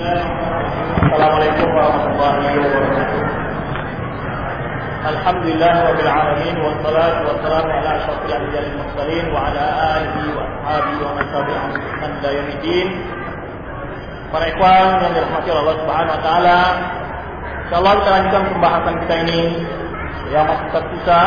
Assalamualaikum warahmatullahi wabarakatuh. Alhamdulillah rabbil alamin wassalatu wassalamu ala asyrafil anbiya'i wal mursalin wa ala alihi wa ashabihi wa man tabi'ahum bi ihsan ila yaumil. Para ikhwan yang dirahmati Allah Subhanahu wa taala, insyaallah kita lanjutkan pembahasan kita ini yang masih tersisa.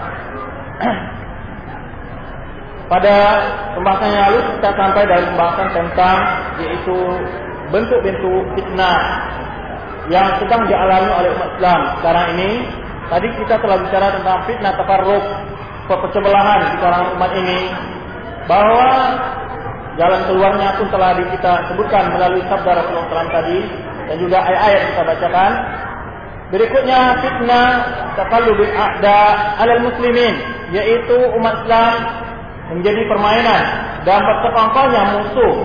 Pada pembahasan yang lalu kita sampai dari pembahasan tentang yaitu bentuk-bentuk fitnah yang sedang dialami oleh umat Islam sekarang ini. Tadi kita telah bicara tentang fitnah tafarruq, perpecah-belahan di kalangan umat ini, bahwa jalan keluarnya pun telah kita sebutkan melalui sabda Rasulullah SAW tadi dan juga ayat-ayat kita bacakan. Berikutnya fitnah taqallubil a'da 'alal muslimin, yaitu umat Islam menjadi permainan dan bersekongkolnya musuh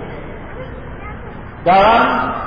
dalam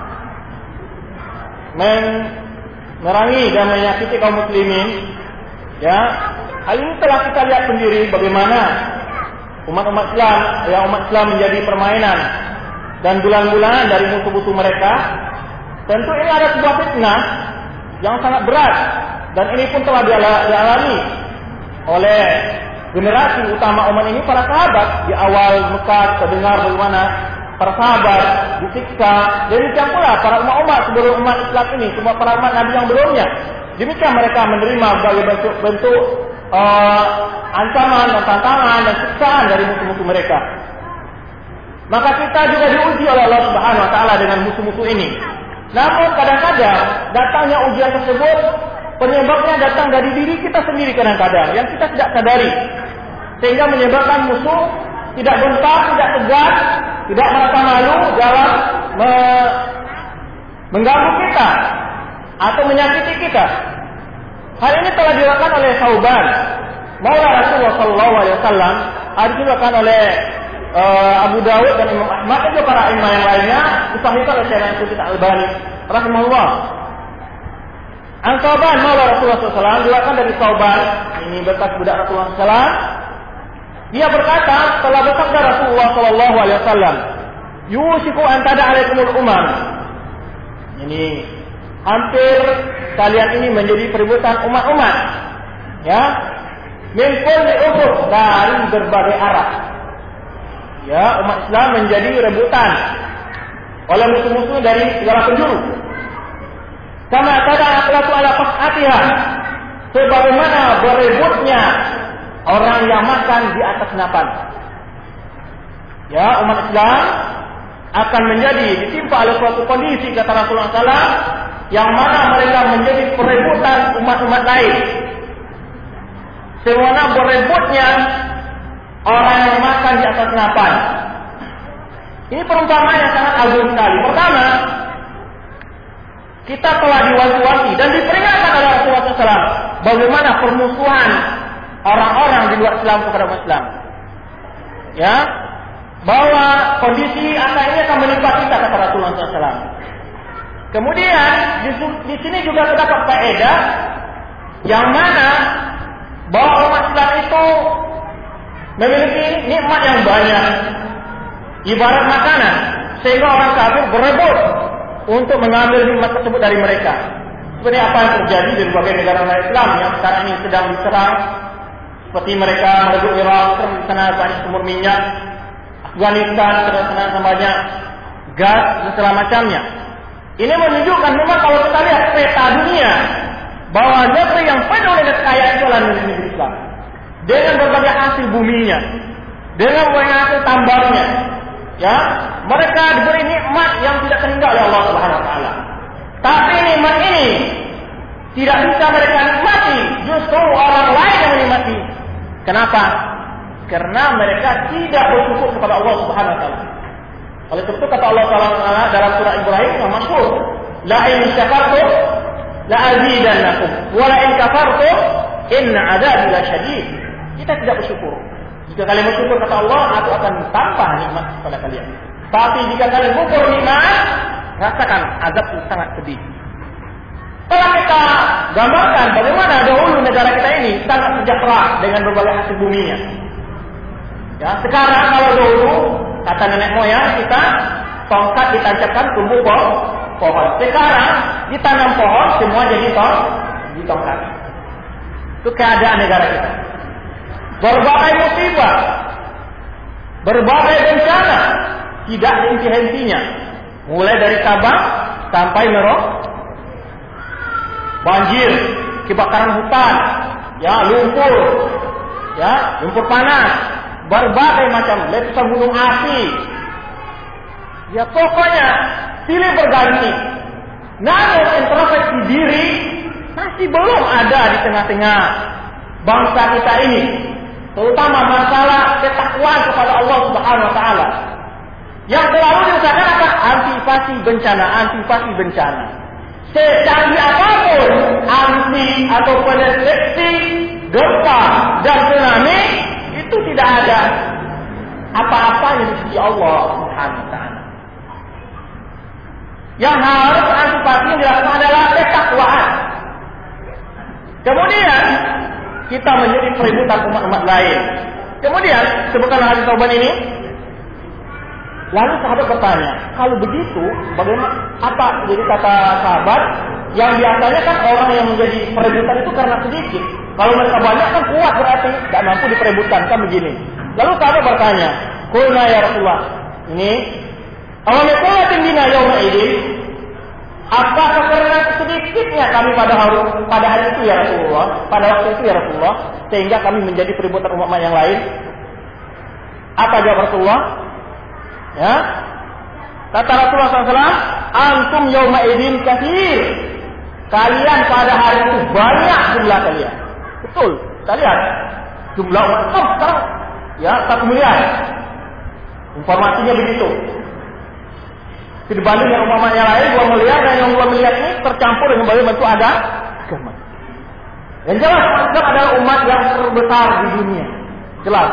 memerangi dan menyakiti kaum muslimin. Ya, hal ini telah kita lihat sendiri bagaimana umat-umat Islam menjadi permainan dan bulan-bulanan dari musuh-musuh mereka. Tentu ini ada sebuah fitnah yang sangat berat dan ini pun telah dialami oleh generasi utama umat ini, para sahabat. Di awal Mekah terdengar bagaimana para sahabat disiksa. Demikian pula para umat sebelum umat Islam ini, semua para umat Nabi yang belumnya. Demikian mereka menerima berbagai bentuk ancaman dan tantangan dan siksaan dari musuh-musuh mereka. Maka kita juga diuji oleh Allah Subhanahu wa taala dengan musuh-musuh ini. Namun kadang-kadang datangnya ujian tersebut penyebabnya datang dari diri kita sendiri kadang-kadang yang kita tidak sadari, sehingga menyebabkan musuh tidak bentak, tidak tegas, tidak merasa malu dalam mengganggu kita atau menyakiti kita. Hal ini telah dilakukan oleh Thauban, Maula Rasulullah SAW. Hal ini dilakukan oleh Abu Dawud dan Imam Ahmad dan juga para imam yang lainnya, disahihkan oleh Syekh Al-Albani Al-Albani rahimahullah. An Thauban Maula Rasulullah SAW, dilakukan dari Thauban, ini bekas budak Rasulullah SAW. Dia berkata, telah bersabda Rasulullah SAW, "Yusiku an tada alaikumul umam." Ini hampir kalian ini menjadi perebutan umat-umat, ya, min kulli ufuq, dari berbagai arah. Ya, umat Islam menjadi rebutan oleh musuh-musuh dari segala penjuru. Kama tada aqlatu ala qas'atiha, sebagaimana berebutnya orang yang makan di atas napan. Ya, umat Islam akan menjadi ditimpa oleh suatu kondisi, kata Rasulullah SAW, yang mana mereka menjadi perebutan umat-umat lain. Semua berebutnya orang yang makan di atas napan. Ini perumpamaan yang sangat agung sekali. Pertama, kita telah diwanti-wanti dan diperingatkan oleh Rasulullah SAW bagaimana permusuhan orang-orang di luar Islam kepada umat Islam. Ya, bahwa kondisi ini akan menimpa kita, kata Rasulullah SAW. Kemudian di sini juga terdapat faedah yang mana bahwa umat Islam itu memiliki nikmat yang banyak, ibarat makanan, sehingga orang kafir berebut untuk mengambil nikmat tersebut dari mereka. Seperti apa yang terjadi di berbagai negara Islam yang sekarang ini sedang diserang. Seperti mereka merebut Irak, di sana banyak sumber minyak, Afghanistan, di sana banyak gas dan segala macamnya. Ini menunjukkan memang kalau kita lihat peta dunia, bahwa negeri yang penuh dengan kekayaan itu adalah negeri Islam. Dengan berbagai hasil buminya, dengan berbagai hasil tambarnya, ya, mereka diberi nikmat yang tidak terhingga oleh Allah Subhanahu wa taala. Tapi nikmat ini tidak bisa mereka nikmati, justru orang lain yang menikmati. Kenapa? Karena mereka tidak bersyukur kepada Allah Subhanahu wa taala. Oleh sebab itu kata Allah Taala dalam surah Ibrahim yang masyhur, la in syakartum la azidannakum wa la in kafartum inna 'adzabi lasyadid. Kita tidak bersyukur. Jika kalian bersyukur kata Allah, aku akan tambah nikmat kepada kalian. Tapi jika kalian kufur nikmat, rasakan azab yang sangat pedih. Telah kita gambarkan bagaimana dahulu negara kita ini sangat sejahtera dengan berbagai hasil buminya. Ya, sekarang kalau dahulu kata nenek moyang kita tongkat ditancapkan tumbuh pohon. Sekarang ditanam pohon semua jadi tongkat. Itu keadaan negara kita. Berbagai musibah, berbagai bencana, tidak henti-hentinya. Mulai dari Sabang sampai Merauke, banjir, kebakaran hutan, ya lumpur panas, berbagai macam letusan gunung api. Ya pokoknya silih berganti. Namun introspeksi diri masih belum ada di tengah-tengah bangsa kita ini. Terutama masalah ketakwaan kepada Allah Subhanahu wa taala. Yang selalu diusahakan apa? Antisipasi bencana. Secanggih apapun anti atau pendeteksi gempa dan tsunami itu tidak ada apa-apanya di sisi Allah Subhanahu wa taala. Yang harus antisipasi yang dilakukan adalah ketakwaan. Kemudian kita menjadi peributan umat-umat lain. Kemudian sebutkan hadis Tauban ini. Lalu sahabat bertanya, kalau begitu bagaimana? Apa jadi kata sahabat? Yang biasanya kan orang yang menjadi perebutan itu karena sedikit. Kalau mereka banyak kan kuat berarti tidak mampu diperebutkan kan begini. Lalu sahabat bertanya, "Qulna ya Rasulullah, ini awalam yaqulatin bina yauma idin?" Apakah karena sedikitnya kami pada hari itu ya Rasulullah, pada waktu itu ya Rasulullah, sehingga kami menjadi peributan umat yang lain? Apa jawab Rasulullah? Ya, kata Rasulullah SAW, antum yauma idin katsir. Kalian pada hari itu banyak jumlah kalian. Betul, kita lihat jumlah umat Islam sekarang ya 1 miliar. Informasinya begitu. Dibanding yang umpamanya lain 2 miliar dan yang 2 miliar ini tercampur dengan berbagai bentuk agama. Yang jelas Islam adalah umat yang terbesar di dunia. Jelas.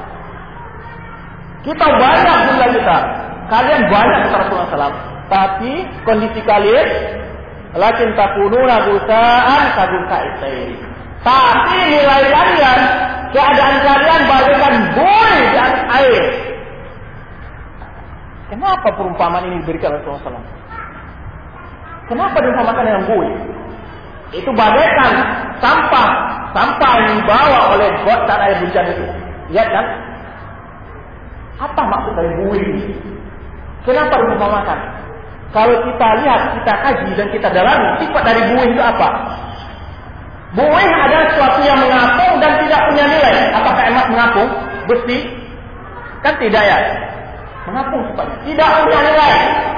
Kita banyak jumlah kita. Kalian banyak kata Rasulullah SAW. Tapi kondisi kalian lakin takununa gusaan kagusaitain. Tapi nilai kalian, keadaan kalian bagaikan buih di atas air. Kenapa perumpamaan ini diberikan oleh Rasulullah SAW? Kenapa diumpamakan dengan buih? Itu bagaikan sampah yang dibawa oleh got saat air hujan itu. Lihat kan? Apa maksud dari buih ini? Kenapa diumpamakan? Kalau kita lihat, kita kaji dan kita dalami, sifat dari buih itu apa? Buih adalah sesuatu yang mengapung dan tidak punya nilai. Apakah emas mengapung? Besi? Kan tidak ya? Mengapung sifatnya. Tidak punya nilai.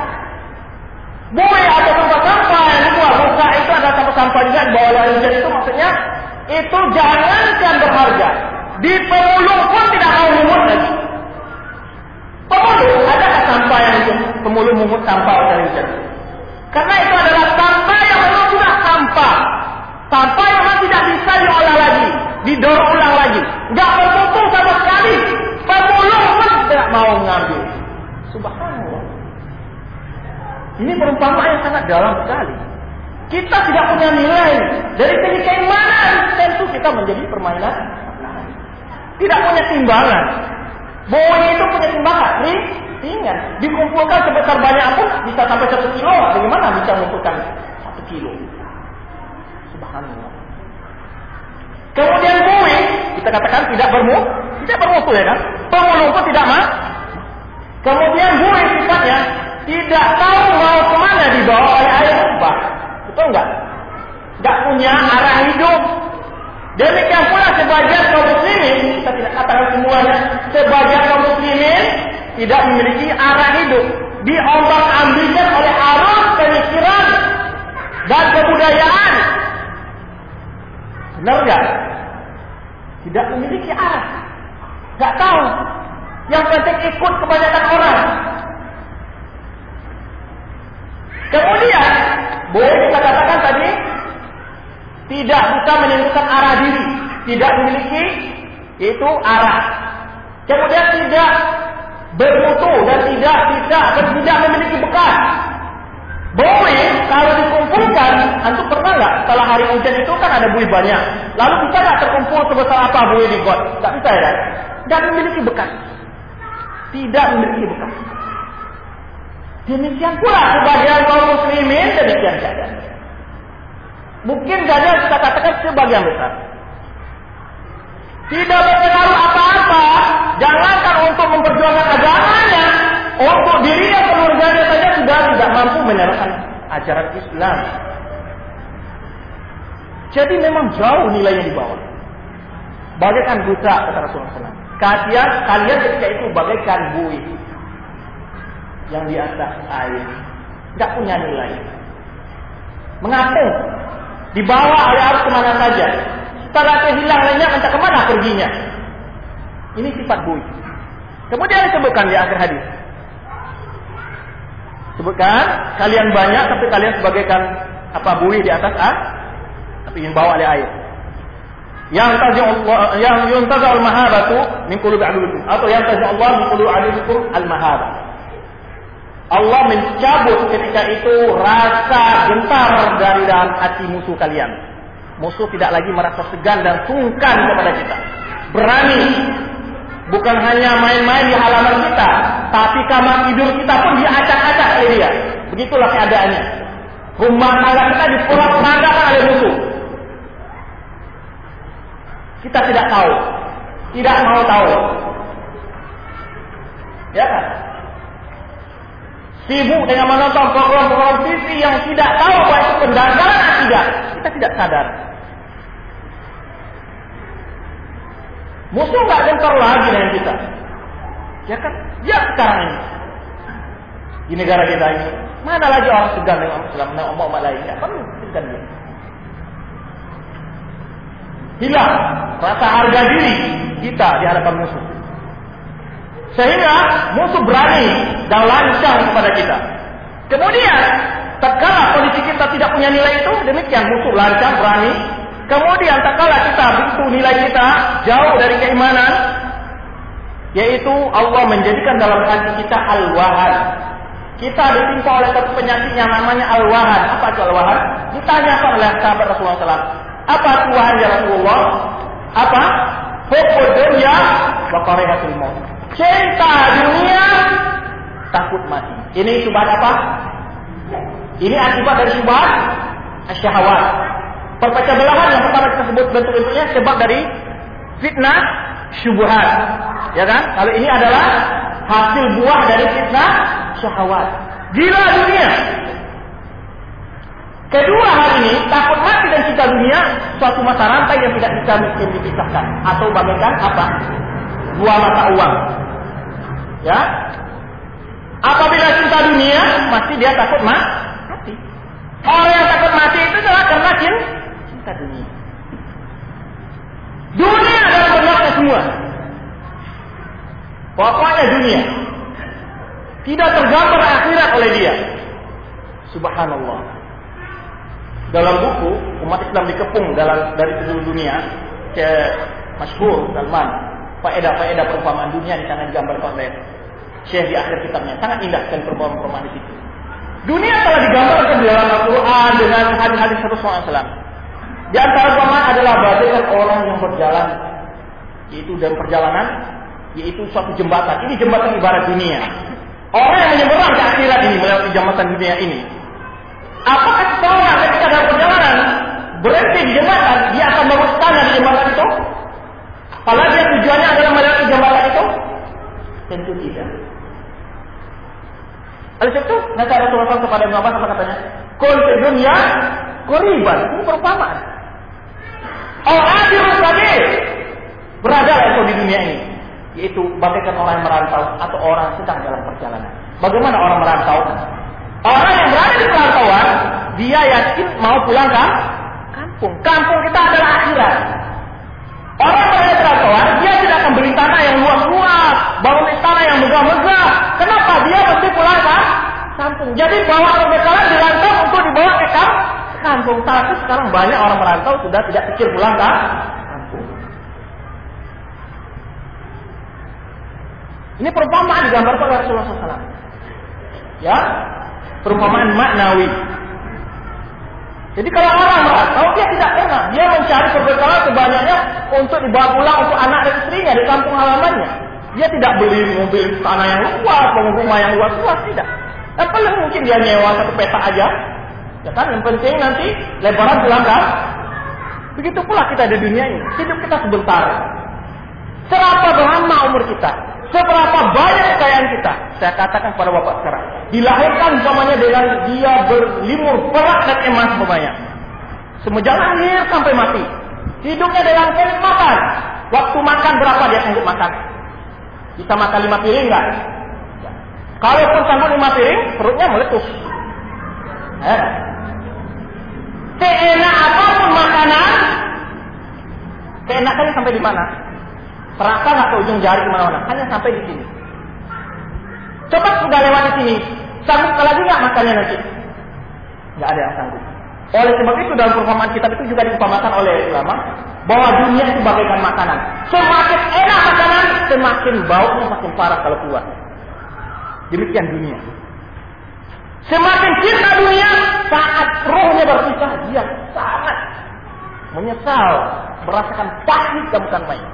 Buih atau sampah-sampah yang dibuang. Buka itu adalah sampah-sampah juga dibawa oleh hujan itu maksudnya itu jangankan berharga. Di pemulung pun tidak mau mungut lagi. Pemulung, adakah sampah yang pemulung mungut sampah oleh hujan? Karena itu adalah sampah yang memang sudah sampah. Sampah yang memang tidak bisa diolah lagi, didaur ulang lagi. Tidak berkumpul sama sekali. Pemulung pun tidak mau mengambil. Subhanallah. Ini perumpamaan yang sangat dalam sekali. Kita tidak punya nilai. Dari segi keimanan, tentu kita menjadi permainan. Tidak punya timbangan. Buih itu punya timbangan. Ringan. Dikumpulkan sebesar banyak pun bisa sampai 1 kilo. Bagaimana bisa mengumpulkan 1 kilo? Subhanallah. Kemudian buih, kita katakan tidak bermutu ya kan? Pemulung pun tidak mah. Kemudian buih sifatnya tidak tahu mau kemana dibawa oleh air limbah. Betul enggak? Enggak punya arah hidup. Demikian pula sebagian kaum muslimin, kita tidak katakan semuanya, sebagian kaum muslimin tidak memiliki arah hidup. Diombang-ambingkan oleh arus pemikiran dan kebudayaan. Benar enggak? Tidak memiliki arah. Enggak tahu. Yang penting ikut kebanyakan orang. Kemudian, boleh kita katakan tadi tidak bisa menentukan arah diri, tidak memiliki yaitu arah. Kemudian tidak bermutu dan tidak memiliki bekas. Buih kalau dikumpulkan, antum pernah nggak setelah hari hujan itu kan ada buih banyak. Lalu bisa nggak terkumpul sebesar apa buih di got? Nggak bisa ya? Nggak memiliki bekas. Tidak memiliki bekas. Demikian pula sebagian kaum muslimin demikian saja. Mungkin saja kita katakan sebagian besar. Tidak berpengaruh apa-apa. Jangankan untuk memperjuangkan agamanya, untuk dirinya keluarganya saja sudah tidak mampu menerapkan ajaran Islam. Jadi memang jauh nilainya di bawah. Bagaikan buta kata Rasulullah SAW. Kalian ketika itu bagaikan buih yang di atas air, tidak punya nilai. Mengapung, dibawa oleh arus kemana saja. Setelah hilang lenyap, entah kemana perginya. Ini sifat buih. Kemudian disebutkan di akhir hadis. Sebutkan, kalian banyak tapi kalian sebagaikan buih di atas tapi ingin bawa oleh air. Yang yuntaza al-mahabatu min qulubi aduwikum, atau yang taza Allah min qulubi aduwikum al-mahabah. Allah mencabut ketika itu rasa gentar dari dalam hati musuh kalian. Musuh tidak lagi merasa segan dan sungkan kepada kita. Berani. Bukan hanya main-main di halaman kita, tapi kamar tidur kita pun diacak-acak oleh dia. Begitulah keadaannya. Rumah tangga kita diporak-porandakan oleh musuh. Kita tidak tahu, tidak mau tahu. Ya kan? Sibuk dengan menonton program-program TV yang tidak tahu bahwa itu pendangkalan akidah. Kita tidak sadar. Musuh nggak gentar lagi dengan kita. Ya kan? Ya sekarang ini. Di negara kita ini. Mana lagi orang segan dengan Islam, dengan umat lain. Ya perlu segan dia. Hilang rasa harga diri kita di hadapan musuh. Sehingga musuh berani dan lancang kepada kita. Kemudian, tatkala kondisi kita tidak punya nilai itu, demikian musuh lancang, berani. Kemudian, tatkala kita begitu nilai kita jauh dari keimanan, yaitu Allah menjadikan dalam hati kita al-wahan. Kita ditimpa oleh satu penyakit yang namanya al-wahan. Apa itu al-wahan? Ditanyakan oleh sahabat Rasulullah SAW. Apa Tuhan ya Rasulullah? Apa? Hubbud dunya wa karahatul maut. Cinta dunia, takut mati. Ini syubhat apa? Ini akibat dari syubhat syahwat. Perpecah belahan yang pertama kita sebut bentuk-bentuknya sebab dari fitnah syubhat. Ya kan? Kalau ini adalah hasil buah dari fitnah syahwat. Gila dunia. Kedua hal ini, takut mati dan cinta dunia, suatu mata rantai yang tidak bisa mungkin dipisahkan. Atau bagaikan apa? Dua mata uang. Ya. Apabila cinta dunia, mesti dia takut mati. Orang yang takut mati itu adalah karena cinta dunia. Dunia adalah banyaknya semua. Pokoknya dunia. Tidak tergambar akhirat oleh dia. Subhanallah. Dalam buku umat Islam dikepung dari seluruh dunia, masyhur Salman, faedah-faedah perumpamaan dunia di sana digambarkan oleh Syekh di akhir kitabnya. Sangat indah sekali perumpamaan di situ. Dunia telah digambarkan di dalam Al-Quran dengan hadis-hadis Rasulullah SAW. Di antara perumpamaan adalah bagaikan orang yang berjalan, yaitu dalam perjalanan, yaitu suatu jembatan. Ini jembatan ibarat dunia. Orang yang menyeberang ke akhirat ini melewati jembatan dunia ini. Apakah seseorang ketika dalam perjalanan berhenti di jembatan, dia akan bangun istana di jembatan itu? Padahal dia tujuannya adalah melewati jembatan itu? Tentu tidak. Oleh itu, nasihat Rasulullah kepada Ibnu Abbas apa katanya? Kun fi dunya qariban. Ini perumpamaan. Al-adirus sabil. Berada di dunia ini, yaitu bagaikan orang yang merantau atau orang sedang dalam perjalanan. Bagaimana orang merantau? Orang yang berada di perantauan, dia yakin mau pulang ke kampung. Kampung kita adalah akhirat. Orang yang berada di perantauan, dia tidak akan beli tanah yang luas-luas, bangun istana yang megah-megah. Kenapa? Dia mesti pulang ke kampung. Jadi bawa perbekalan dirantau untuk dibawa ke kampung. Tapi sekarang banyak orang merantau sudah tidak pikir pulang ke kampung. Ini perumpamaan digambarkan oleh Rasulullah SAW. Ya, perumpamaan maknawi. Jadi kalau orang merantau, dia tidak pernah. Dia mencari perbekalan sebanyaknya untuk dibawa pulang untuk anak dan istrinya di kampung halamannya. Dia tidak beli mobil tanah yang luas, bangun rumah yang luas-luas, tidak. Yang paling mungkin dia nyewa satu peta aja. Ya kan, yang penting nanti lebaran silahkan. Begitu pula kita di dunia ini. Hidup kita sebentar. Seberapa lama umur kita? Seberapa banyak kekayaan kita? Saya katakan kepada Bapak sekarang. Dilahirkan umpamanya dengan dia berlimur perak dan emas umpamanya. Semenjak lahir sampai mati. Hidupnya dengan kenikmatan. Waktu makan berapa dia sanggup makan? Bisa makan 5 piring enggak? Kalau pun sanggup 5 piring, perutnya meletus. Seenak apapun makanan, keenakannya sampai di mana? Terasa nggak ke ujung jari kemana-mana? Hanya sampai di sini. Coba sudah lewat di sini, sanggup lagi nggak makannya nanti? Nggak ada yang sanggup. Oleh sebab itu dalam perumpamaan kitab itu juga diumpamakan oleh ulama bahwa dunia itu bagaikan makanan. Semakin enak makanan, semakin baunya makin parah kalau keluar. Demikian dunia. Semakin cinta dunia, saat rohnya berpisah, dia sangat menyesal, merasakan pahit dan bukan main.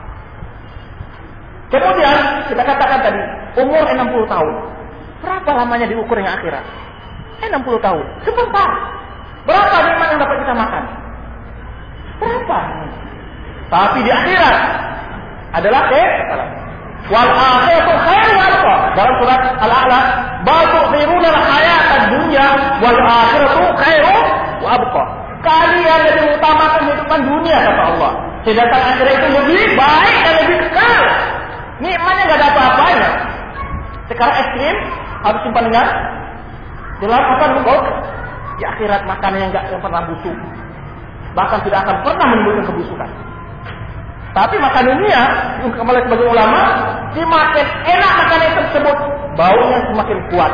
Kemudian kita katakan tadi umur 60 tahun. Berapa lamanya diukur yang akhirat? 60 tahun. Sebentar. Berapa nikmat yang dapat kita makan? Berapa? Tapi di akhirat adalah wal akhiratu khairun wa abqa. Dalam surat Al-A'la, bal tu'thiruna al-hayata ad-dunya wal akhiratu khairun wa abqa. Kalian lebih utamakan kehidupan dunia kata Allah. Sedangkan akhirat itu lebih baik dan lebih kekal. Nikmatnya enggak ada apa-apanya. Sekarang es krim harus simpan dengan dalam apa lembut. Di akhirat makanan yang enggak pernah busuk. Bahkan tidak akan pernah menimbulkan kebusukan. Tapi makan dunia, kembali sebagai ulama, semakin enak makanan tersebut, baunya semakin kuat.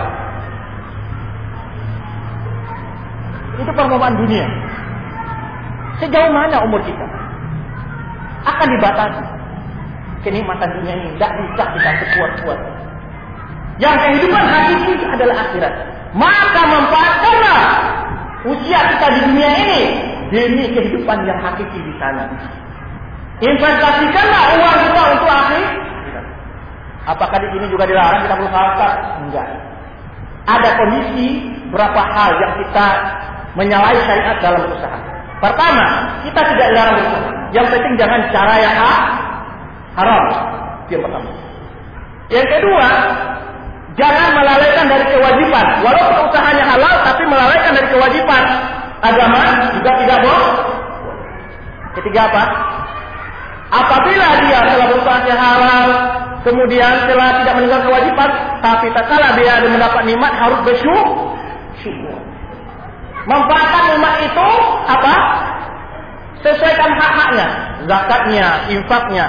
Itu perumpamaan dunia. Sejauh mana umur kita akan dibatasi. Kenikmatan dunia ini tidak bisa kita sekuat-kuat. Yang kehidupan hakiki adalah akhirat. Maka manfaatkanlah usia kita di dunia ini demi kehidupan yang hakiki di sana. Investasikanlah uang kita untuk akhirat. Apakah di sini juga dilarang kita berusaha? Enggak. Ada kondisi berapa hal yang kita menyalahi syariat dalam usaha. Pertama, kita tidak dilarang berusaha. Yang penting jangan cara yang haram. Yang pertama. Yang kedua, jangan melalaikan dari kewajiban. Walaupun usahanya halal, tapi melalaikan dari kewajiban agama juga tidak boleh. Ketiga apa? Apabila dia telah berusaha yang halal, kemudian telah tidak meninggalkan kewajiban, tapi tak kalah dia ada mendapat nikmat harus bersyukur. Manfaatkan nikmat itu apa? Sesuaikan hak-haknya, zakatnya, infaknya.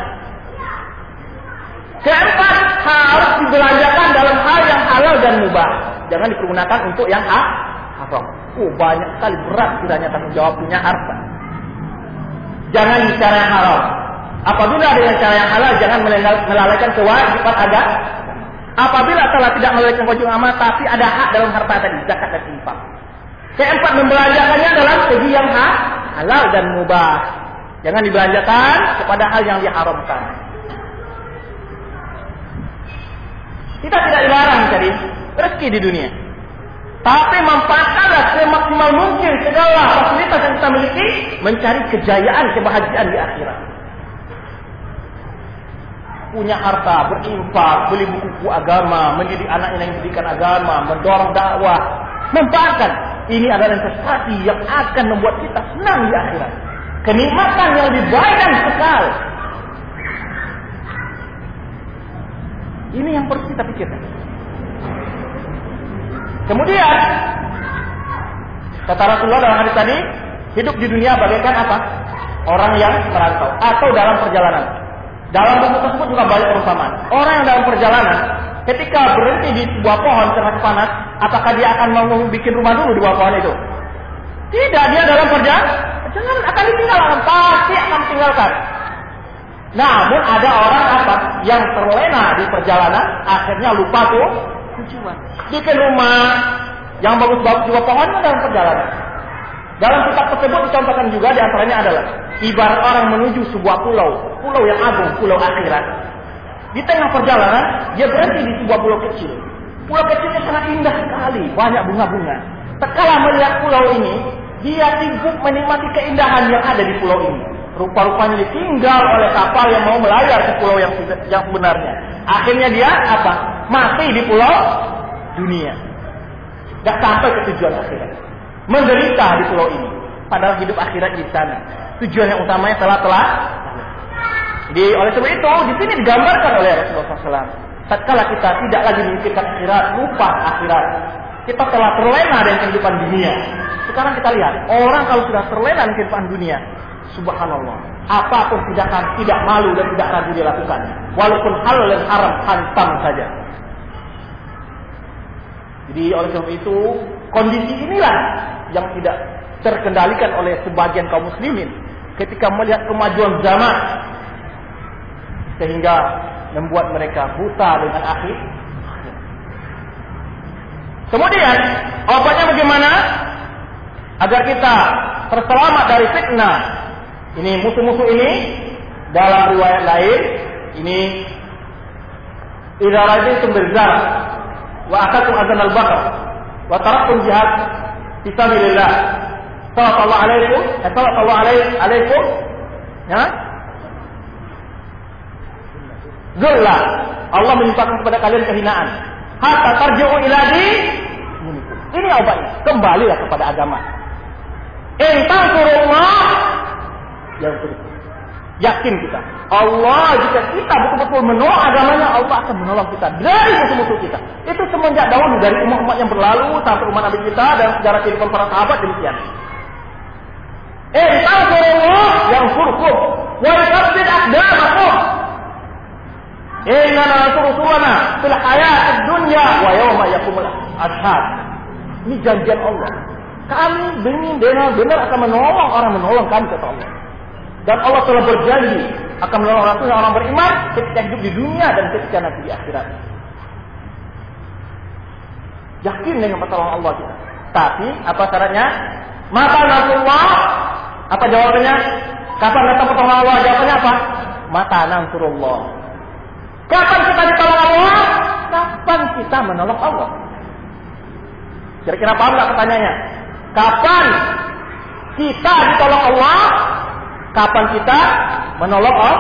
Keempat, harus dibelanjakan dalam hal yang halal dan mubah. Jangan dipergunakan untuk yang haram. Banyak sekali berat kiranya tanggung jawab punya harta. Jangan bicara yang haram. Apabila ada yang cara yang halal, jangan melalaikan kewajiban agama. Apabila telah tidak melalaikan kewajiban amal, tapi ada hak dalam harta tadi, zakat dan infak. Keempat, membelanjakannya dalam segi yang halal dan mubah. Jangan dibelanjakan kepada hal yang diharamkan. Kita tidak dilarang mencari rezeki di dunia. Tapi manfaatkanlah semaksimal mungkin segala fasilitas yang kita miliki mencari kejayaan, kebahagiaan di akhirat. Punya harta, berinfak, beli buku agama, mendidik anak yang pendidikan agama, mendorong dakwah, manfaatkan. Ini adalah investasi yang akan membuat kita senang di akhirat. Kenikmatan yang lebih baik dan kekal. Ini yang perlu kita pikirkan. Kemudian kata Rasulullah dalam hadis tadi, hidup di dunia bagaikan apa? Orang yang merantau atau dalam perjalanan. Dalam buku tersebut juga banyak perumpamaan. Orang yang dalam perjalanan, ketika berhenti di sebuah pohon karena panas, apakah dia akan mau bikin rumah dulu di bawah pohon itu? Tidak, dia dalam perjalanan akan ditinggalkan, pasti akan tinggalkan. Namun ada orang apa yang terlena di perjalanan, akhirnya lupa tujuan. Bikin rumah yang bagus-bagus juga pohonnya dalam perjalanan. Dalam kitab tersebut dicontohkan juga diantaranya adalah ibarat orang menuju sebuah pulau yang agung, pulau akhirat. Di tengah perjalanan dia berhenti di sebuah pulau kecil. Pulau kecilnya sangat indah sekali, banyak bunga-bunga. Tatkala melihat pulau ini, dia sibuk menikmati keindahan yang ada di pulau ini. Rupa-rupanya ditinggal oleh kapal yang mau melayar ke pulau yang sebenarnya. Akhirnya dia apa? Mati di pulau dunia. Gak sampai ke tujuan akhirat. Menderita di pulau ini. Padahal hidup akhirat di sana. Tujuan yang utamanya telah. Jadi oleh sebab itu di sini digambarkan oleh Rasulullah SAW. Tatkala kita tidak lagi memikirkan akhirat, lupa akhirat, kita telah terlena dengan kehidupan dunia. Sekarang kita lihat orang kalau sudah terlena dengan kehidupan dunia, subhanallah, apapun tindakan tidak malu dan tidak ragu dilakukan, walaupun halal dan haram hantam saja. Jadi oleh sebab itu kondisi inilah yang tidak terkendalikan oleh sebagian kaum muslimin ketika melihat kemajuan zaman, sehingga membuat mereka buta dengan akhir. Kemudian obatnya bagaimana? Agar kita terselamat dari fitnah. Ini musuh-musuh ini dalam riwayat lain ini idza ra'aytum birzar wa akatum azan al-baqar wa taraktum jihad fi sabilillah. Sallallahu alaikum ya. Zullah. Allah menimpakan kepada kalian kehinaan. Hatta tarji'u ila dinikum. Ini obatnya. Kembalilah kepada agama. In tansurullah yansurkum. Yakin kita. Allah jika kita betul-betul menolong agamanya, Allah akan menolong kita dari musuh-musuh kita. Itu semenjak dahulu dari umat-umat yang berlalu sampai umat Nabi kita dan sejarah kehidupan para sahabat demikian. In tansurullah yansurkum wa yuthabbit aqdamakum. Inna nasurulana fil hayatid dunya wa yawma yaqumul ashhad. Ini janjian Allah. Kami benar-benar akan menolong orang menolong kami, kata Allah. Dan Allah telah berjanji akan menolong orang beriman ketika hidup di dunia dan ketika nanti di akhirat. Yakin dengan pertolongan Allah kita. Tapi apa syaratnya? Mata nasrullah. Apa jawabannya? Kapan datang pertolongan Allah? Jawabannya apa? Mata nasrullah. Kapan kita ditolong Allah? Kapan kita menolong Allah? Kira-kira paham nggak pertanyaannya? Kapan kita ditolong Allah? Kapan kita menolong Allah?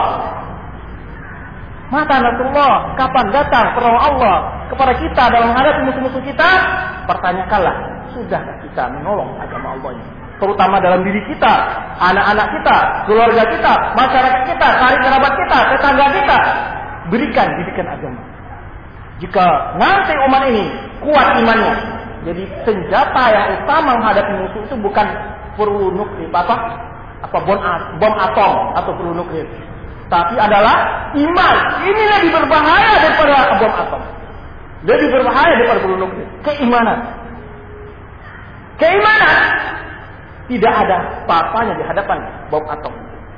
Mata nasrullah. Kapan datang pertolongan Allah kepada kita dalam menghadapi musuh-musuh kita? Pertanyakanlah, sudahkah kita menolong agama Allah ini? Terutama dalam diri kita, anak-anak kita, keluarga kita, masyarakat kita, karib kerabat kita, tetangga kita. Berikan didikan agama. Jika nanti umat ini kuat imannya, jadi senjata yang utama menghadapi musuh itu bukan peluru nuklir, bom atom atau peluru nuklir, tapi adalah iman. Ini lebih berbahaya daripada bom atom, lebih berbahaya daripada peluru nuklir. Keimanan tidak ada apa-apanya di hadapan bom atom.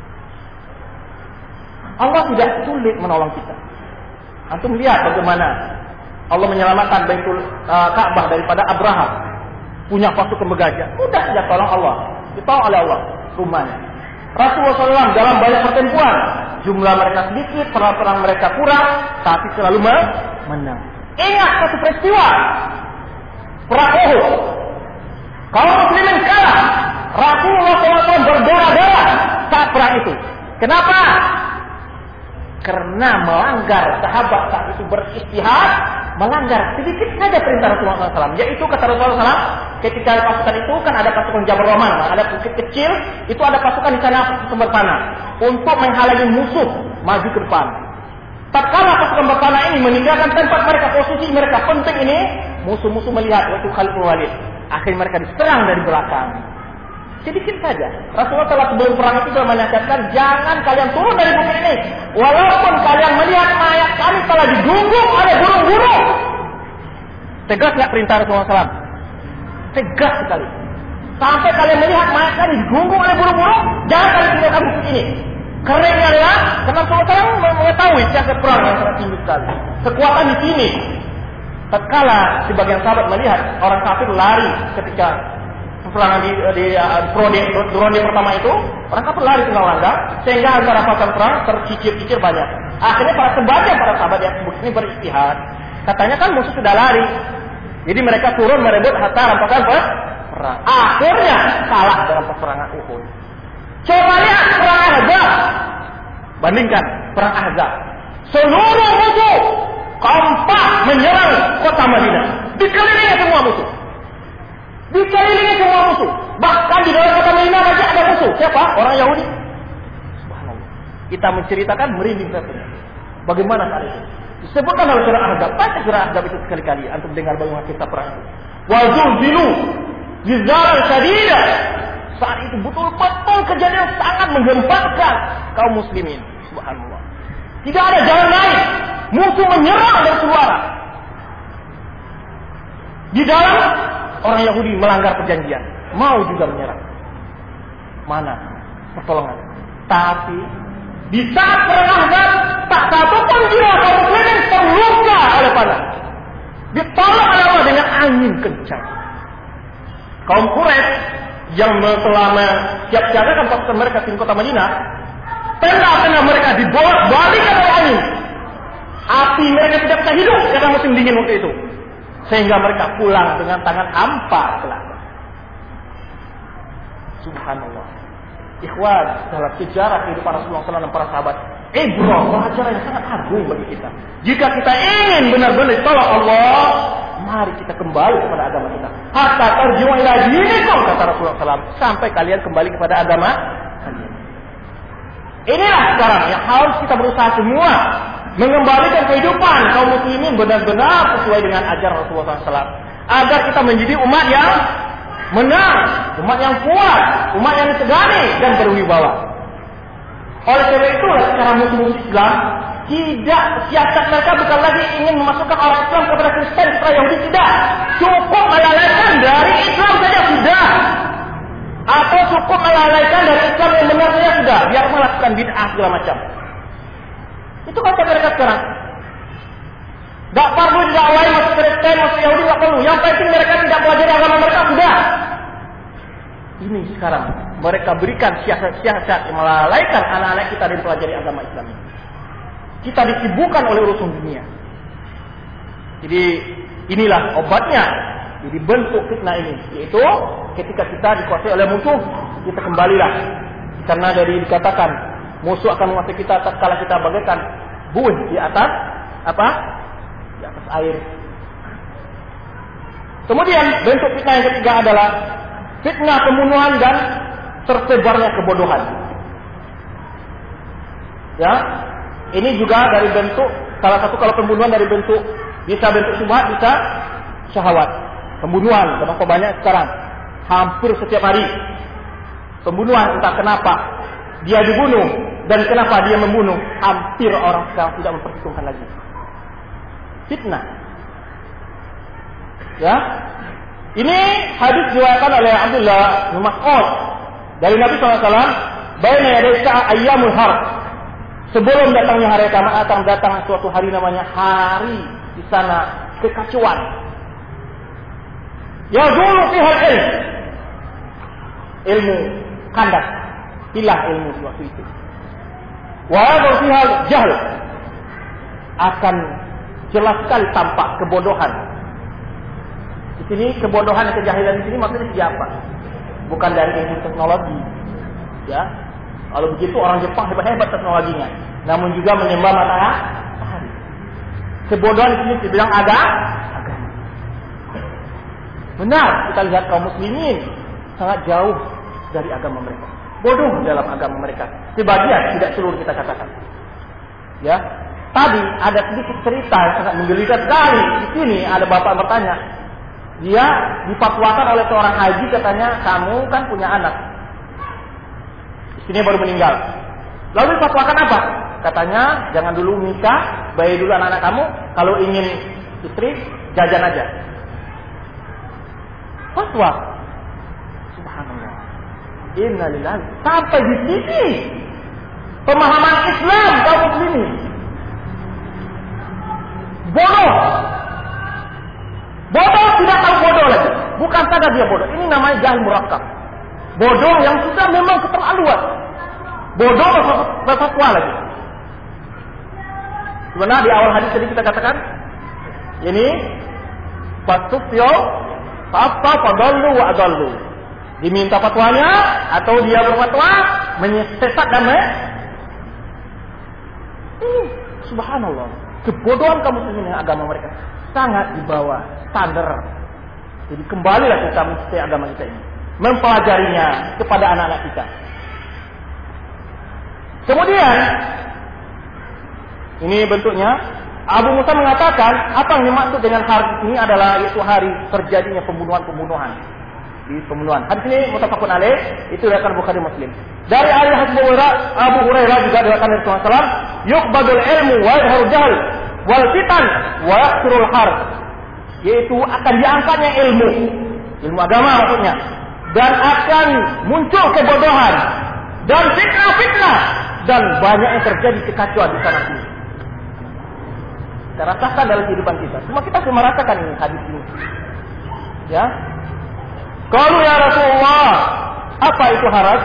Allah tidak sulit menolong kita. Antum lihat bagaimana Allah menyelamatkan Baitul Ka'bah daripada Abraham. Punya pasukan bergajah. Mudah saja tolong Allah. Ditolong oleh Allah rumahnya. Rasulullah SAW dalam banyak pertempuran. Jumlah mereka sedikit, perang mereka kurang, tapi selalu menang. Ingat satu peristiwa. Perang Uhud. Kalau muslimin kalah, Rasulullah SAW berdarah-darah saat perang itu. Kenapa? Karena melanggar sahabat saat itu beristihad, melanggar sedikit saja perintah Rasulullah SAW. Yaitu kata Rasulullah SAW, ketika pasukan itu kan ada pasukan Jabal Rahman, ada bukit kecil, itu ada pasukan di sana pasukan berpanah untuk menghalangi musuh maju ke depan. Tatkala pasukan berpanah ini meninggalkan tempat mereka, posisi mereka penting ini, musuh-musuh melihat waktu Khalid bin Walid. Akhirnya mereka diserang dari belakang. Sedikit saja. Rasulullah telah sebelum perang itu telah menasihatkan, jangan kalian turun dari bukit ini, walaupun kalian melihat mayat kami telah digunggung oleh burung-burung. Tegas nggak perintah Rasulullah SAW? Tegas sekali. Sampai kalian melihat mayat kami digunggung oleh burung-burung, jangan kalian tinggalkan bukit ini. Kerennya adalah karena Rasulullah SAW mengetahui siasat perang yang sangat tinggi sekali. Kekuatan di sini. Tatkala sebagian sahabat melihat orang kafir lari ketika peperangan di Ronde pertama itu, orang kafir lari tinggal langgar, sehingga antara pasukan perang tercicir-cicir banyak. Akhirnya para sahabat yang ini beristihad, Katanya kan musuh sudah lari. Jadi mereka turun merebut harta rampasan perang. Akhirnya kalah dalam peperangan Uhud. Coba lihat perang Ahzab. Bandingkan perang Ahzab. Seluruh musuh kompak menyerang kota Madinah. Dikelilingi semua musuh. Dikelilingi semua musuh. Bahkan di dalam kota Madinah saja ada musuh. Siapa? Orang Yahudi. Subhanallah. Kita menceritakan merinding rasanya. Bagaimana saat itu? Disebutkan dalam surah Ahzab. Baca surah Ahzab itu sekali-kali untuk dengar bagaimana kita perang itu. Wa zulzilu zilzalan syadidan. Saat itu betul-betul kejadian sangat menggemparkan kaum muslimin. Subhanallah. Tidak ada jalan lain. Musuh menyerang bersuara. Di dalam orang Yahudi melanggar perjanjian, mau juga menyerang. Mana pertolongan? Tapi di saat perang Ahzab, tak satu pun jiwa kaum muslimin terluka oleh panah. Ditolong oleh Allah dengan angin kencang. Kaum Quraisy yang telah siap-siagakan pasukan mereka di kota Madinah, tenda-tenda mereka dibolak-balikan oleh angin. Api mereka tidak bisa hidup karena musim dingin waktu itu. Sehingga mereka pulang dengan tangan hampa kelapa. Subhanallah. Ikhwan, dalam sejarah kehidupan Rasulullah SAW dan para sahabat, ibrah, pelajaran yang sangat agung bagi kita. Jika kita ingin benar-benar tolong Allah, mari kita kembali kepada agama kita. Hatta tarji'u ila dinikum, kata Rasulullah SAW, sampai kalian kembali kepada agama kalian. Inilah sekarang yang harus kita berusaha semua, mengembalikan kehidupan kaum muslimin benar-benar sesuai dengan ajaran Rasulullah SAW, agar kita menjadi umat yang menang, umat yang kuat, umat yang disegani dan berwibawa. Oleh sebab itulah sekarang musuh-musuh Islam tidak, siasat mereka bukan lagi ingin memasukkan orang Islam kepada Kristen setelah Yahudi, tidak. Cukup melalaikan dari Islam saja sudah, atau cukup melalaikan dari Islam yang benar saja sudah, biar melakukan bid'ah segala macam. Itu kata mereka sekarang. Tak perlu didakwai masuk Kristen, masuk Yahudi, tak perlu. Yang penting mereka tidak pelajari agama mereka, sudah. Ini sekarang mereka berikan siasat-siasat yang melalaikan anak-anak kita dari pelajari agama Islam ini. Kita disibukkan oleh urusan dunia. Jadi inilah obatnya. Jadi bentuk fitnah ini, yaitu ketika kita dikuasai oleh musuh, kita kembalilah. Karena dari dikatakan musuh akan menguasai kita tatkala kita bagaikan buih di atas apa? Di atas air. Kemudian bentuk fitnah yang ketiga adalah fitnah pembunuhan dan tersebarnya kebodohan. Ya, ini juga dari bentuk, salah satu kalau pembunuhan dari bentuk, bisa bentuk syubhat, bisa syahwat. Pembunuhan, kenapa banyak sekarang? Hampir setiap hari. Pembunuhan, entah kenapa dia dibunuh dan kenapa dia membunuh. Hampir orang sekarang tidak memperhitungkan lagi. Fitnah. Ya, ini hadis diriwayatkan oleh Abdullah bin Mas'ud dari Nabi SAW. Baina yaday ayyamul harb. Sebelum datangnya hari kiamat akan datang suatu hari namanya hari di sana kekacauan. Ya dulu pihak ilmu kandas, hilang ilmu waktu itu. Wa pihak jahl, akan jelas sekali tampak kebodohan. Di sini kebodohan dan kejahilan di sini maksudnya siapa? Bukan dari ilmu teknologi, ya. Kalau begitu orang Jepang hebat-hebat teknologinya, namun juga menyembah matahari. Kebodohan di sini dibilang agama. Benar, kita lihat kaum muslimin sangat jauh dari agama mereka. Bodoh dalam agama mereka. Sebagian, tidak seluruh kita katakan. Ya, tadi ada sedikit cerita yang sangat menggelikan sekali. Di sini ada bapak bertanya, dia difatwakan oleh seorang haji, katanya kamu kan punya anak, istrinya baru meninggal. Lalu difatwakan apa? Katanya jangan dulu nikah, bayar dulu anak-anak kamu. Kalau ingin istri, jajan aja. Fatwa. Subhanallah. Innalillahi. Sampai di sini pemahaman Islam kaum muslimin. Bodoh. Bodoh tidak tahu bodoh lagi. Bukan saja dia bodoh. Ini namanya jahil murakkab. Bodoh yang sudah memang keterlaluan. Bodoh berfatwa lagi. Sebenarnya di awal hadis tadi kita katakan Ini fatufyo fadallu wa adallu. Diminta fatwanya atau dia berfatwa menyesat dan subhanallah, kebodohan kaum muslimin dengan agama mereka sangat di bawah standar. Jadi kembalilah kita mencintai agama kita ini, mempelajarinya kepada anak-anak kita. Kemudian ini bentuknya Abu Musa mengatakan apa yang dimaksud dengan hari ini adalah yaitu hari terjadinya pembunuhan. Di pembunuhan. Hadis ini muttafaqun alaih, itu riwayat Bukhari Muslim. Dari Abu Hurairah juga diriwayatkan dari Rasulullah SAW, yuqbadul ilmu wa yadhharu jahl wal fitan wa yaqsurul harb. Yaitu akan diangkatnya ilmu agama maksudnya, dan akan muncul kebodohan dan fitnah dan banyak yang terjadi kekacauan di sana sini. Kita rasakan dalam kehidupan kita. Semua kita merasakan ini hadis ini. Ya. Kalau ya Rasulullah, apa itu haraj?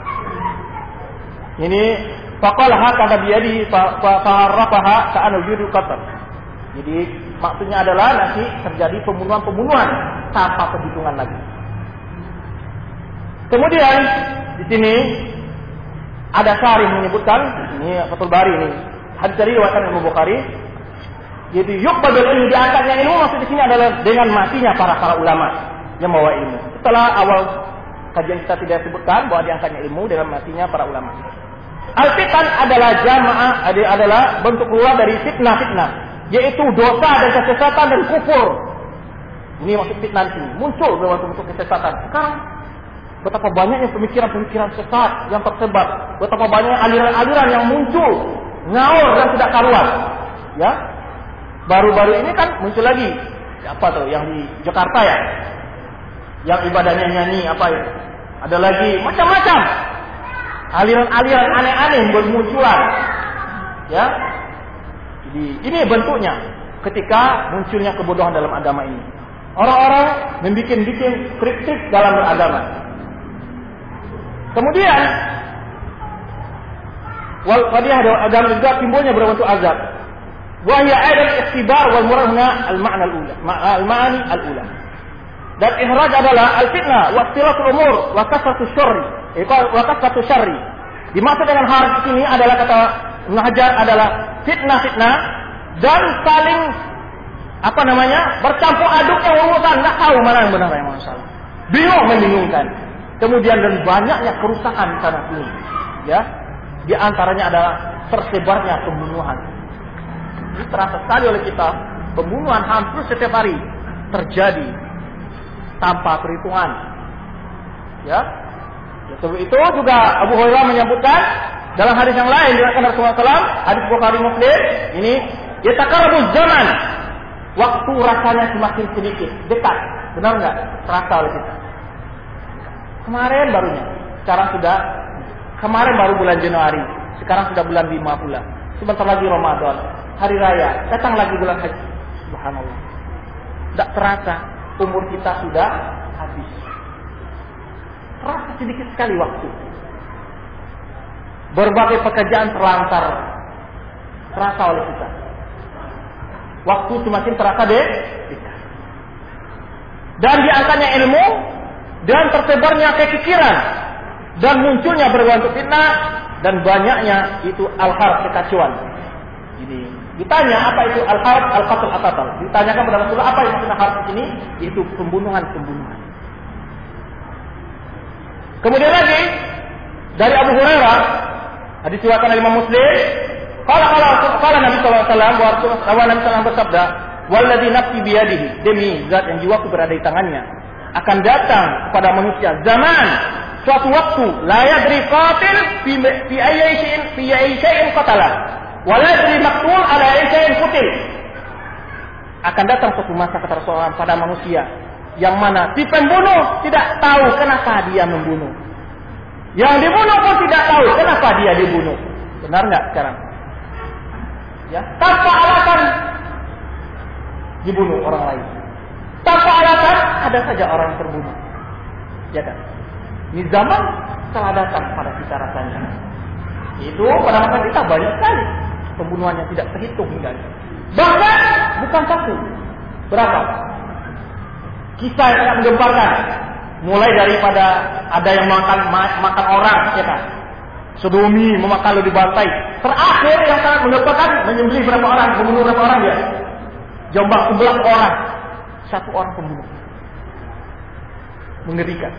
Ini faqala kata biyadi fa'arrafaha ka'anul judu qatar. Jadi maksudnya adalah nanti terjadi pembunuhan tanpa perhitungan lagi. Kemudian di sini ada syarih menyebutkan, ini Fathul Bari ini. Hadis dari riwayat Imam Bukhari. Jadi yuqbadul ilmu, diangkatnya ilmu maksud di sini adalah dengan matinya para ulama yang membawa ilmu. Setelah awal kajian kita tidak sebutkan bahwa diangkatnya ilmu dengan matinya para ulama. Al-fitan adalah adalah bentuk keluar dari fitnah, yaitu dosa dan kesesatan dan kufur. Ini maksud fitnah ini, muncul dalam bentuk kesesatan. Sekarang betapa banyaknya pemikiran-pemikiran sesat yang tersebar, betapa banyak aliran-aliran yang muncul, ngaur dan tidak karuan. Ya. Baru-baru ini kan muncul lagi. Apa tuh yang di Jakarta ya? Yang ibadahnya nyanyi apa ya? Ada lagi macam-macam aliran-aliran aneh-aneh bermunculan. Ya. Jadi ini bentuknya ketika munculnya kebodohan dalam agama ini. Orang-orang membikin kritik dalam beragama. Kemudian wal qadiyah agama juga timbulnya berbentuk azab. Wa hiya aidan ikhtibar wal murad al-ma'na al-ula. Al-ma'ani al-ula. Dan ihraj adalah al-fitnah wa ikhtilaful umur wa kasratu syarri. Wa kasratu syarri. Dimaksud dengan haraj ini adalah kata Ibnu Hajar adalah fitnah dan saling bercampur aduknya urusan, enggak tahu mana yang benar yang mana salah. Membingungkan. Kemudian dan banyaknya kerusakan di sana sini. Ya. Di antaranya adalah tersebarnya pembunuhan. Ini terasa sekali oleh kita, pembunuhan hampir setiap hari terjadi tanpa perhitungan. Ya. Sebab itu juga Abu Hurairah menyebutkan dalam hadis yang lain diriwayatkan Rasulullah SAW, hadis Bukhari Muslim, ini yataqarrabuz zaman. Waktu rasanya semakin sedikit, dekat. Benar enggak? Terasa oleh kita. Kemarin baru bulan Januari, sekarang sudah bulan 5 pula. Sebentar lagi Ramadan, hari raya, datang lagi bulan haji. Subhanallah. Tidak terasa umur kita sudah habis. Terasa sedikit sekali waktu. Berbagai pekerjaan terlantar. Terasa oleh kita. Waktu semakin terasa dekat. Dan diangkatnya ilmu dan tersebarnya kekikiran dan munculnya berbagai fitnah dan banyaknya itu al-harb, kekacauan. Ini ditanya apa itu al-harb, al-qatl, al-qatl. Ditanyakan kepada Rasulullah apa yang maksudnya harb ini? Itu pembunuhan. Kemudian lagi dari Abu Hurairah, hadis riwayat Imam Muslim, qala Nabi sallallahu alaihi wasallam, bahwa Nabi sallallahu bersabda, "Walladzi nafsi biyadihi," demi zat yang jiwaku berada di tangannya, akan datang kepada manusia zaman suatu waktu la yadri qatil fi ayyi shay'in qatala wa la yadri maqtul ala ayyi shay'in qutil. Akan datang suatu masa kata Rasulullah pada manusia yang mana si pembunuh tidak tahu kenapa dia membunuh. Yang dibunuh pun tidak tahu kenapa dia dibunuh. Benar enggak sekarang? Ya, tanpa alasan dibunuh orang lain. Tanpa alasan ada saja orang terbunuh. Ya kan? Ini zaman telah datang pada kita rasanya. Itu pada masa kita banyak sekali pembunuhan yang tidak terhitung hingga. Bahkan bukan satu. Berapa? Kisah yang sangat menggemparkan. Mulai daripada ada yang makan orang, ya kan? Sodomi, memakan lalu dibantai. Terakhir yang sangat menggemparkan, menyembelih berapa orang, membunuh berapa orang dia? Jombang 11 orang. Satu orang pembunuh. Mengerikan.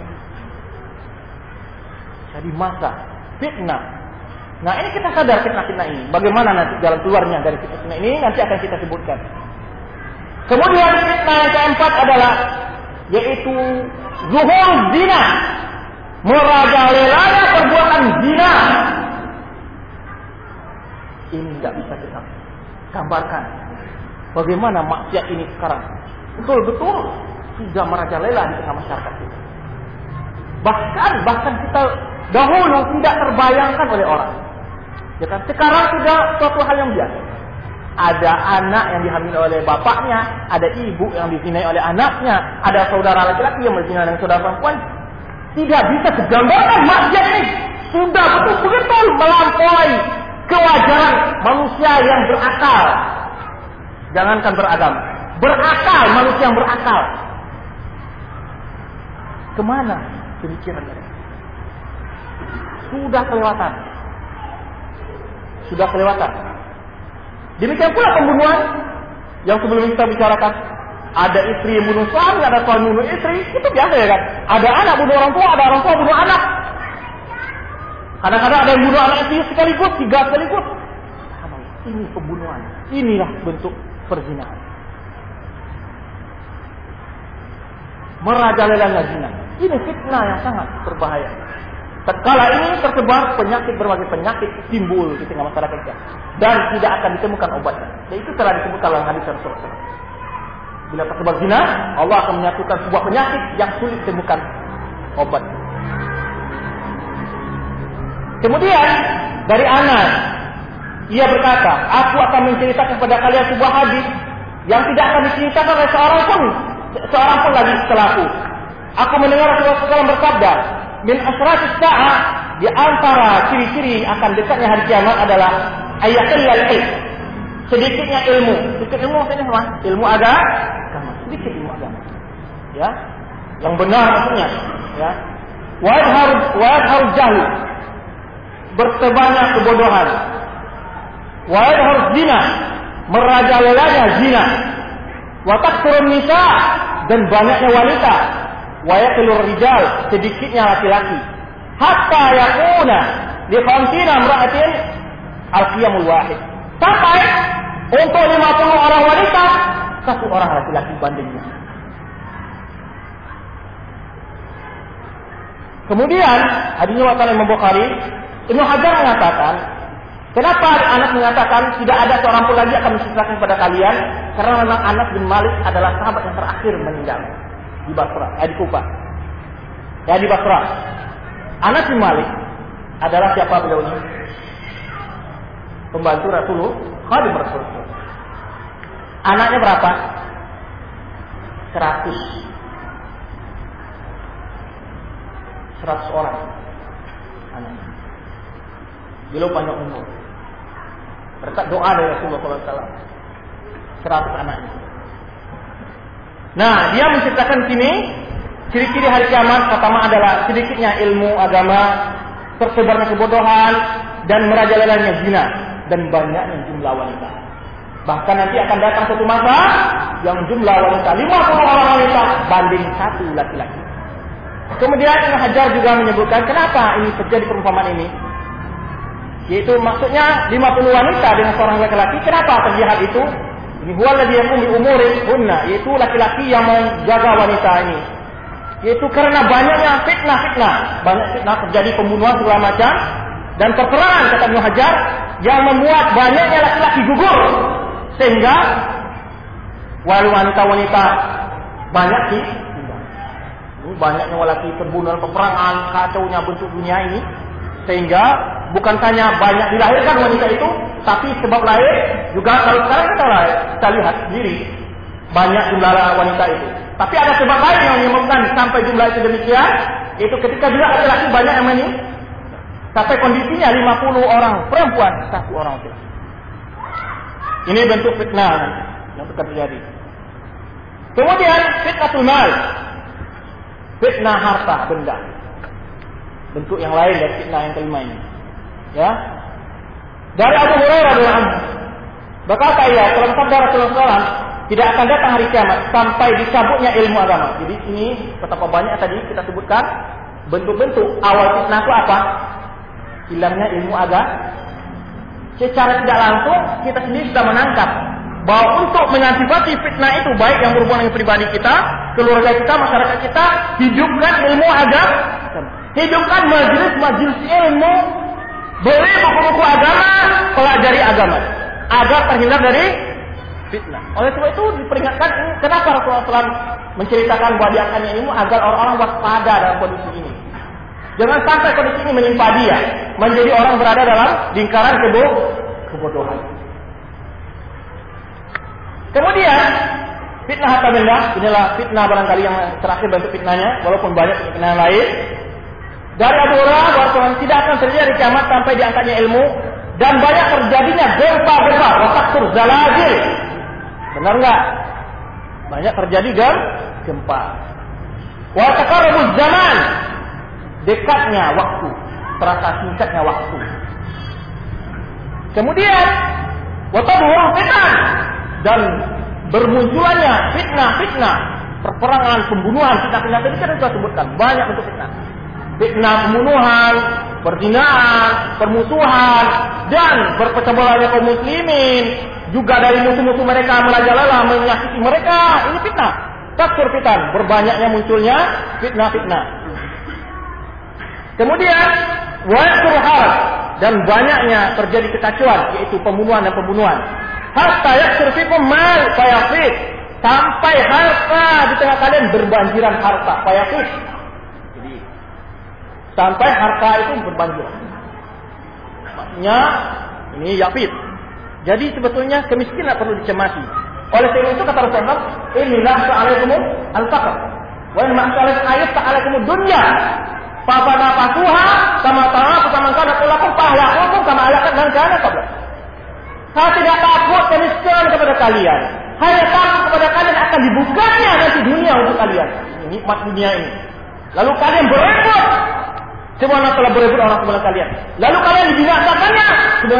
Jadi masa fitnah. Nah, ini kita sadar fitnah-fitnah ini. Bagaimana nanti jalan keluarnya dari fitnah ini nanti akan kita sebutkan. Kemudian fitnah yang keempat adalah yaitu zuhur zina. Merajalelanya perbuatan zina. Ini tidak bisa kita gambarkan. Bagaimana maksiat ini sekarang betul-betul sudah merajalela di tengah masyarakat kita. Bahkan kita dahulu tidak terbayangkan oleh orang. Ya kan? Sekarang sudah suatu hal yang biasa. Ada anak yang dihamili oleh bapaknya, ada ibu yang dizinai oleh anaknya, ada saudara laki-laki yang berzinai dengan saudara perempuan. Tidak bisa digambarkan maksiat ini sudah betul-betul melampaui kewajaran manusia yang berakal. Jangankan beragama, berakal, manusia yang berakal. Kemana pemikiran mereka? Sudah kelewatan. Demikian pula pembunuhan yang sebelum kita bicarakan. Ada istri yang bunuh suami, ada suami bunuh istri, itu biasa ya kan? Ada anak bunuh orang tua, ada orang tua bunuh anak. Kadang-kadang ada yang bunuh anak istri sekaligus, 3 sekaligus. Ini pembunuhan. Inilah bentuk perzinahan. Merajalelanya zina. Ini fitnah yang sangat berbahaya. Tatkala ini tersebar penyakit, berbagai penyakit timbul di tengah masyarakat kita dan tidak akan ditemukan obatnya. Dan itu telah disebutkan dalam hadis Rasulullah. Bila tersebar zina, Allah akan menyatukan sebuah penyakit yang sulit ditemukan obat. Kemudian dari Anas, ia berkata, aku akan menceritakan kepada kalian sebuah hadis yang tidak akan diceritakan oleh seorang pun lagi setelahku. Aku mendengar Rasulullah SAW bersabda, min asratis sa'ah, di antara ciri-ciri akan dekatnya hari kiamat adalah ayatul ilm, sedikitnya ilmu. Sedikit ilmu maksudnya apa? Ilmu agama. Sedikit ilmu agama. Ya, yang benar maksudnya. Ya, wa yadhharu jahl, bertebarnya kebodohan. Wa yadhharu zina, merajalelanya zina. Wa takthurun nisa, dan banyaknya wanita. Wa yaqillur rijal, sedikitnya laki-laki. Hatta yakuna li khamsina imra'atin al-qiyamul wahid. Sampai untuk 50 orang wanita, 1 orang laki-laki bandingnya. Kemudian hadisnya riwayat Imam Bukhari, Ibnu Hajar mengatakan, kenapa Anas mengatakan tidak ada seorang pun lagi akan menceritakan kepada kalian? Karena memang Anas bin Malik adalah sahabat yang terakhir meninggal di Basra, di Kufah. Di Basra. Anas bin Malik adalah siapa beliau ini? Pembantu Rasulullah, khadim Rasulullah. Anaknya berapa? 100 orang anaknya. Beliau panjang umur. Berkat doa dari Rasulullah SAW. 100 anaknya. Nah, dia menceritakan sini ciri-ciri hari kiamat pertama adalah sedikitnya ilmu agama, tersebarnya kebodohan, dan merajalelanya zina, dan banyaknya jumlah wanita. Bahkan nanti akan datang suatu masa yang jumlah wanita 50 orang wanita banding 1 laki-laki. Kemudian Ibnu Hajar juga menyebutkan kenapa ini terjadi perumpamaan ini. Yaitu maksudnya 50 wanita dengan seorang laki-laki. Kenapa terjadi hal itu? Ini huwa alladhi yakum bi umurihinna, yaitu laki-laki yang menjaga wanita ini. Yaitu karena banyaknya fitnah-fitnah, banyak fitnah terjadi, pembunuhan segala macam, dan peperangan kata Ibnu Hajar yang membuat banyaknya laki-laki gugur sehingga wanita-wanita banyak sih. Banyaknya laki terbunuh dalam peperangan, kacaunya bentuk dunia ini, sehingga bukan hanya banyak dilahirkan wanita itu, tapi sebab lain juga kalau sekarang kita lihat sendiri banyak jumlah wanita itu. Tapi ada sebab lain yang menyebabkan sampai jumlah itu demikian, itu ketika juga laki-laki banyak yang ini, sampai kondisinya 50 orang perempuan, 1 orang laki-laki. Ini bentuk fitnah. yang terjadi. Kemudian fitnatul mal, fitnah harta benda, bentuk yang lain dari fitnah yang kelima ini. Ya, dari Abu Hurairah radhiyallahu anhu berkata, ya, dalam sabda Rasulullah SAW, tidak akan datang hari kiamat sampai dicabutnya ilmu agama. Jadi ini betapa banyak tadi kita sebutkan bentuk-bentuk awal fitnah itu apa? Hilangnya ilmu agama. Secara tidak langsung kita sendiri sudah menangkap bahwa untuk mengantisipasi fitnah itu, baik yang berhubungan dengan pribadi kita, keluarga kita, masyarakat kita, hidupkan ilmu agama, hidupkan majelis-majelis ilmu, beli buku-buku agama, pelajari agama, agar terhindar dari fitnah. Oleh sebab itu diperingatkan, kenapa Rasulullah SAW menceritakan bahwa diangkatnya ilmu agar orang-orang waspada dalam kondisi ini. Jangan sampai kondisi ini menimpa dia, menjadi orang berada dalam lingkaran kebodohan. Kemudian fitnah harta benda, inilah fitnah barangkali yang terakhir bentuk fitnahnya, walaupun banyak fitnah lain. Dari Abu Hurairah bahwa tidak akan terjadi kiamat sampai diangkatnya ilmu dan banyak terjadinya gempa-gempa, wasakur zalazil. Benar enggak? Banyak terjadi gempa. Wa taqarrubuz zaman, dekatnya waktu, terasa singkatnya waktu. Kemudian wa tadhur fitnah, dan bermunculannya fitnah-fitnah, perperangan, pembunuhan, fitnah-fitnah tadi kan sudah sebutkan banyak bentuk fitnah. Fitnah pembunuhan, perzinaan, permusuhan, dan berpecah belahnya kaum muslimin, juga dari musuh-musuh mereka merajalela, menyakiti mereka. Ini fitnah. Taksur fitnah, berbanyaknya munculnya fitnah-fitnah. Kemudian wa'akur harb, dan banyaknya terjadi kekacauan, yaitu pembunuhan dan pembunuhan. Hatta yaksur fikum mal fayafid, sampai harta di tengah kalian berbanjiran harta, fayafid. Jadi sampai harta itu berbanjiran. Maksudnya ini yafid. Jadi sebetulnya kemiskinan perlu dicemasi. Oleh sebab itu kata Rasulullah, inilah sa'alaikumul al-faqr, wa in ma'salaikum ayat sa'alaikumud dunya. Fabana pasuha sama kana kulakum pahlakum kama alakan dan kana qabla. Saya tidak takut kemiskinan kepada kalian. Hanya takut kepada kalian akan dibukanya nanti dunia untuk kalian. Ini nikmat dunia ini. Lalu kalian berebut. Semua telah berebut orang sebelah kalian. Lalu kalian dibinasakannya.